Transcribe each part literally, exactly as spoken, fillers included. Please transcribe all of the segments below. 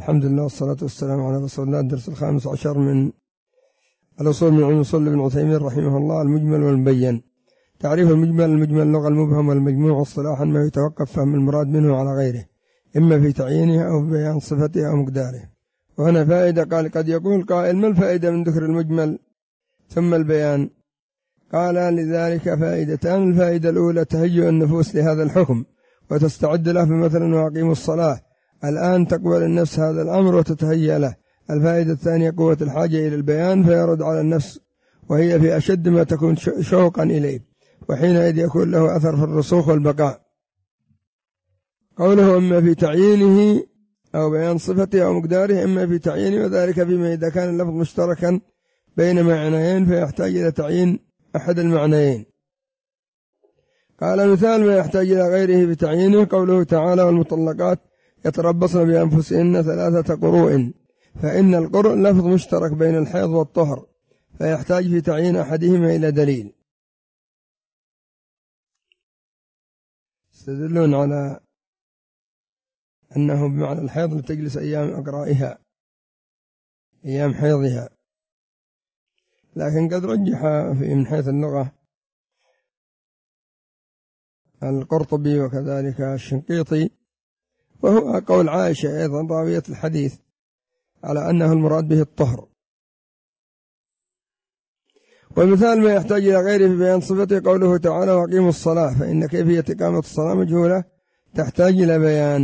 الحمد لله والصلاة والسلام على رسول الله. الدرس الخامس عشر من الأصول من علم الأصول ابن عثيمين رحمه الله. المجمل والمبين. تعريف المجمل: المجمل اللغة المبهم والمجموع اصطلاحا ما يتوقف فهم المراد منه على غيره، إما في تعيينه أو في بيان صفته أو مقداره. وهنا فائدة. قال: قد يقول قائل: ما الفائدة من ذكر المجمل ثم البيان؟ قال: لذلك فائدتان. الفائدة الأولى تهيئ النفوس لهذا الحكم وتستعد له، فمثلا: وأقيموا الصلاة، الآن تقبل النفس هذا الأمر وتتهيأ له. الفائدة الثانية قوة الحاجة إلى البيان فيرد على النفس، وهي في أشد ما تكون شوقا إليه، وحينئذ يكون له أثر في الرسوخ والبقاء. قوله: إما في تعيينه أو بيان صفته أو مقداره، إما في تعيينه، وذلك فيما إذا كان اللفظ مشتركا بين معنيين فيحتاج إلى تعيين أحد المعنيين. قال: مثال ما يحتاج إلى غيره بتعيينه قوله تعالى: والمطلقات يتربصن بأنفسهن ثلاثة قروء، فإن القرء لفظ مشترك بين الحيض والطهر، فيحتاج في تعيين أحدهما إلى دليل. يستدلون على أنه بمعنى الحيض لتجلس أيام أقرائها، أيام حيضها، لكن قد رجح في من حيث اللغة القرطبي وكذلك الشنقيطي، وهو قول عائشة أيضا راوية الحديث، على أنه المراد به الطهر. ومثال ما يحتاج إلى غيره في بيان صفته قوله تعالى: وأقيموا الصلاة، فإن كيفية إقامة الصلاة مجهولة تحتاج إلى بيان،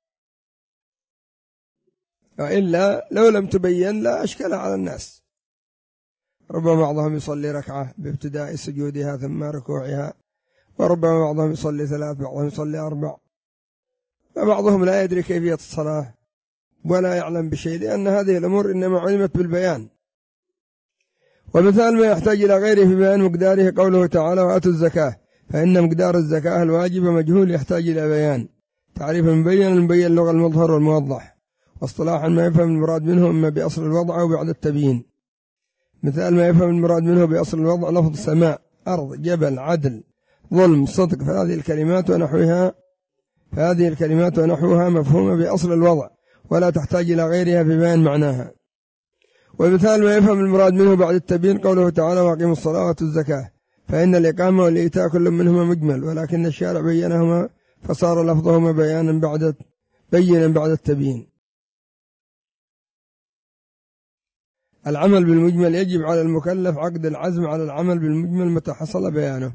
وإلا لو لم تبين لا أشكال على الناس. ربما بعضهم يصلي ركعة بابتداء سجودها ثم ركوعها، وربما بعضهم يصلي ثلاث، بعضهم يصلي أربع، وبعضهم لا يدري كيفية الصلاة ولا يعلم بشيء، لأن هذه الأمور إنما علمت بالبيان. ومثال ما يحتاج إلى غيره في بيان مقداره قوله تعالى: وآتوا الزكاة، فإن مقدار الزكاة الواجبة مجهول يحتاج إلى بيان. تعريف المبين: المبين اللغة المظهر والموضح، واصطلاحا ما يفهم المراد منه إما بأصل الوضع أو بعد التبيين. مثال ما يفهم المراد منه بأصل الوضع: لفظ سماء، أرض، جبل، عدل، ظلم، صدق، فهذه الكلمات ونحوها فهذه الكلمات ونحوها مفهومة بأصل الوضع ولا تحتاج إلى غيرها في بيان معناها. ومثال ما يفهم المراد منه بعد التبيين قوله تعالى: وأقيموا الصلاة وآتوا الزكاة، فإن الإقامة والإيتاء كل منهما مجمل، ولكن الشارع بينهما فصار لفظهما بيانا بعد بينا بعد التبيين. العمل بالمجمل: يجب على المكلف عقد العزم على العمل بالمجمل متى حصل بيانه.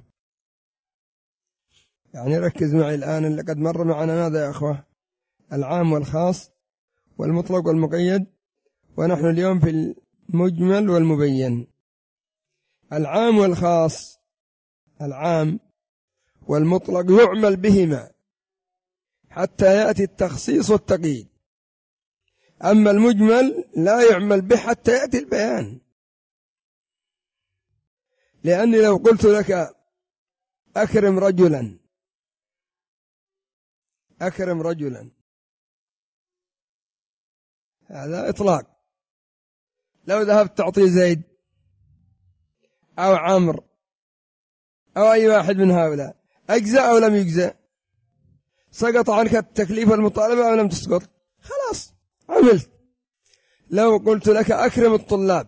يعني ركز معي الآن، اللي قد مر معنا ماذا يا أخوة؟ العام والخاص والمطلق والمقيد، ونحن اليوم في المجمل والمبين. العام والخاص، العام والمطلق يعمل بهما حتى يأتي التخصيص والتقييد، أما المجمل لا يعمل به حتى يأتي البيان. لأني لو قلت لك أكرم رجلا أكرم رجلا هذا إطلاق. لو ذهبت تعطي زيد أو عمرو أو أي واحد من هؤلاء، أجزأ أو لم يجزأ؟ سقط عنك التكليف والمطالبة أو لم تسقط؟ خلاص عملت. لو قلت لك أكرم الطلاب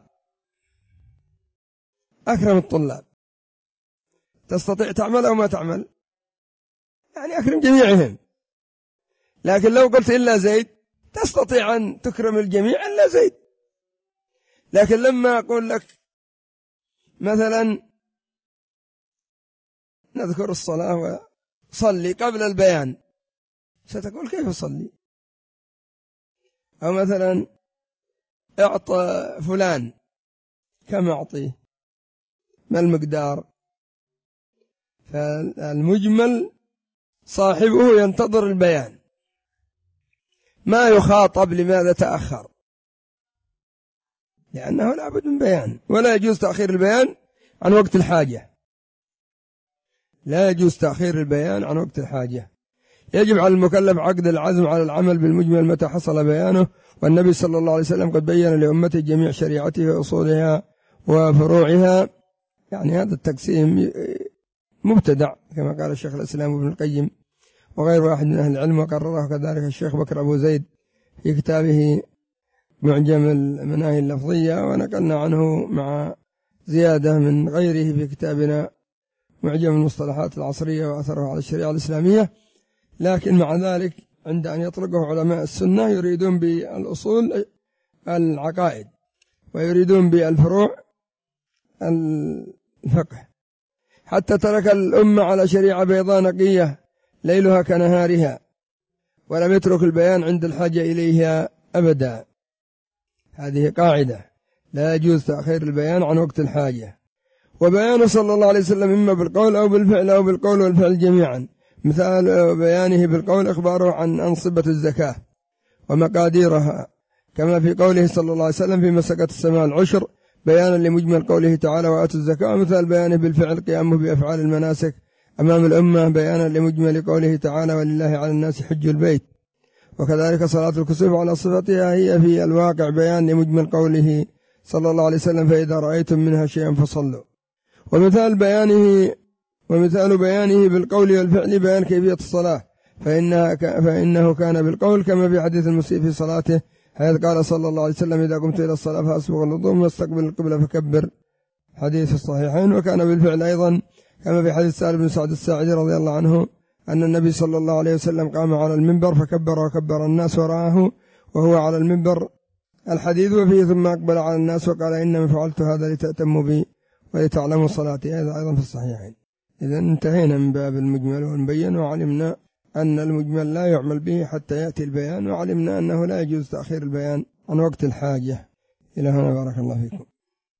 أكرم الطلاب تستطيع تعمل أو ما تعمل؟ يعني أكرم جميعهم. لكن لو قلت إلا زيد تستطيع أن تكرم الجميع إلا زيد. لكن لما أقول لك مثلا نذكر الصلاة وصلي قبل البيان، ستقول كيف أصلي؟ أو مثلا اعطى فلان، كم أعطيه؟ ما المقدار؟ فالمجمل صاحبه ينتظر البيان، ما يخاطب لماذا تأخر، لأنه لا بد من بيان. ولا يجوز تأخير البيان عن وقت الحاجة، لا يجوز تأخير البيان عن وقت الحاجة. يجب على المكلف عقد العزم على العمل بالمجمل متى حصل بيانه، والنبي صلى الله عليه وسلم قد بين لأمته جميع شريعته وأصولها وفروعها. يعني هذا التقسيم مبتدع كما قال الشيخ الإسلام ابن القيم وغير واحد من أهل العلم، وقرره كذلك الشيخ بكر أبو زيد في كتابه معجم المناهي اللفظية، ونقلنا عنه مع زيادة من غيره في كتابنا معجم المصطلحات العصرية وأثره على الشريعة الإسلامية. لكن مع ذلك عند أن يطلقه علماء السنة يريدون بالأصول العقائد، ويريدون بالفروع الفقه، حتى ترك الأمة على شريعة بيضاء نقية ليلها كنهارها، ولم يترك البيان عند الحاجة إليها أبدا. هذه قاعدة، لا يجوز تأخير البيان عن وقت الحاجة. وبيانه صلى الله عليه وسلم إما بالقول أو بالفعل أو بالقول والفعل جميعا. مثال بيانه بالقول إخباره عن أنصبة الزكاة ومقاديرها، كما في قوله صلى الله عليه وسلم في مسكة السماء العشر بيانا لمجمل قوله تعالى وآتوا الزكاة. ومثال بيانه بالفعل قيامه بأفعال المناسك أمام الأمة بيانا لمجمل قوله تعالى ولله على الناس حج البيت. وكذلك صلاة الكسوف على صفتها هي في الواقع بيان لمجمل قوله صلى الله عليه وسلم فإذا رأيتم منها شيئا فصلوا. ومثال بيانه ومثال بيانه بالقول والفعل بيان كيفية الصلاة، فإنها فإنه كان بالقول كما في حديث المسيء في صلاته، حيث قال صلى الله عليه وسلم إذا قمت إلى الصلاة فأسبغ الوضوء واستقبل القبلة فكبر، حديث الصحيحين. وكان بالفعل أيضا كما في حديث سالم بن سعد الساعدي رضي الله عنه أن النبي صلى الله عليه وسلم قام على المنبر فكبر وكبر الناس وراءه وهو على المنبر الحديث وفيه ثم أقبل على الناس وقال إنما فعلت هذا لتأتموا بي ولتعلموا صلاتي، هذا أيضا في الصحيحين. إذا انتهينا من باب المجمل والمبين، وعلمنا أن المجمل لا يعمل به حتى يأتي البيان، وعلمنا أنه لا يجوز تأخير البيان عن وقت الحاجة. إلى هنا بارك الله فيكم.